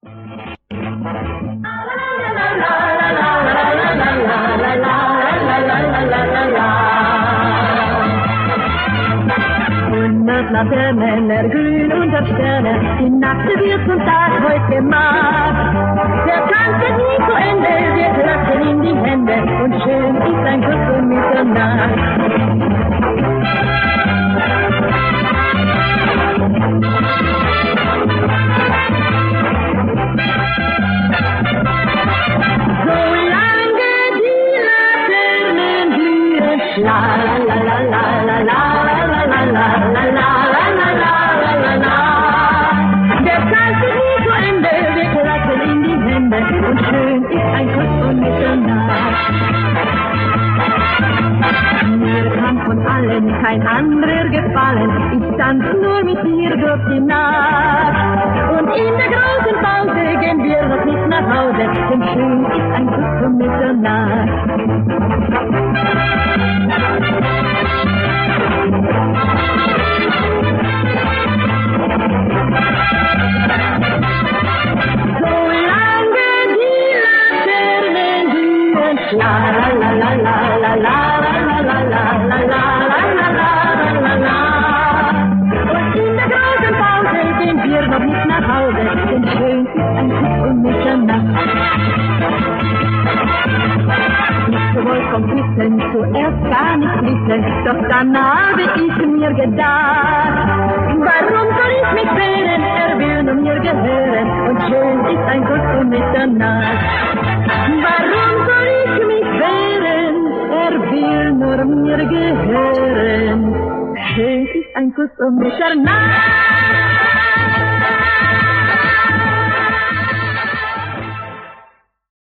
Laternen erglühen unter Sterne, die Nacht wird zum Tag heute gemacht. Der Tanz geht nie zu Ende, wir klatschen in die Hände und schön ist ein Kuss um Mitternacht. So lange die Laternen glühen, la la la la la la la la la la la la. Und schön ist ein Kuss um Mitternacht. Mir kann von allen kein anderer gefallen, ich tanz nur mit dir durch die Nacht. Und in der großen Pause gehen wir noch nicht nach Hause, denn schön ist ein Kuss um Mitternacht. La la la la la la la la la la la la la la. Und in der großen Pause gehen wir noch nicht nach Hause, denn schön ist ein Kuss um Mitternacht. Ich wollte vom Küssen zuerst gar nicht wissen, doch dann habe ich mir gedacht, warum soll ich mich wehren, er will nur mir gehören, und schön ist ein Kuss um Mitternacht. Warum soll ich mich wehren, er will nur mir gehören, schön ist ein Kuss um Mitternacht.